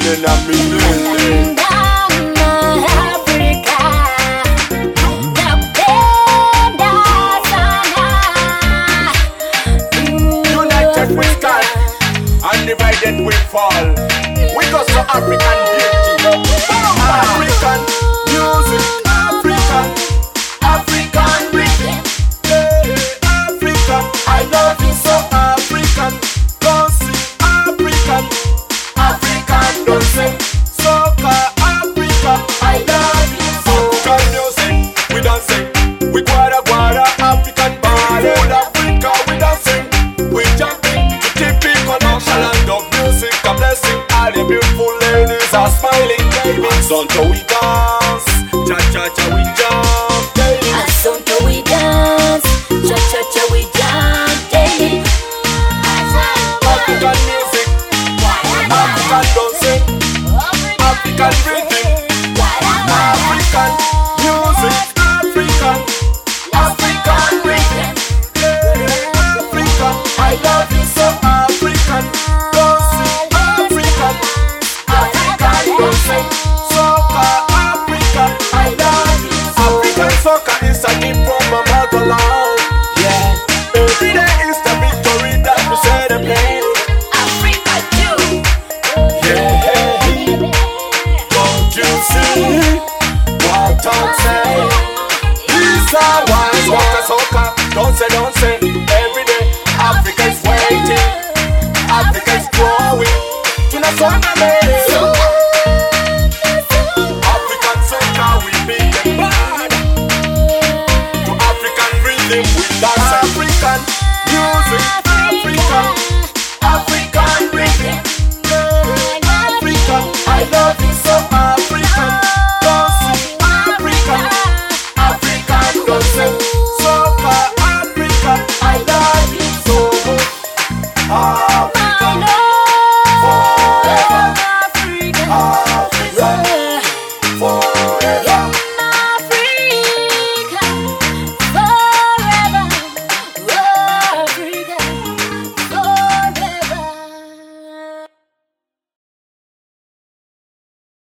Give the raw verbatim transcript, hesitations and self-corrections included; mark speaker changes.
Speaker 1: in a minute. United we stand, undivided we fall. We go so African beauty, African music, African, African rhythm. African, I love you so African. Don't sing African, African don't sing soca Africa. I love you so. African music, we dancing. We guada guada African ball. All Africa we dancing. We jumping to typical nonchalant of music. A blessing, all the beautiful ladies are smiling, baby. Asante we dance, cha cha cha we jump, baby.
Speaker 2: Asante we dance, cha cha cha we jump, baby.
Speaker 1: African music, African dancing, African rhythm, African music, African, African rhythm, Africa, I love you so.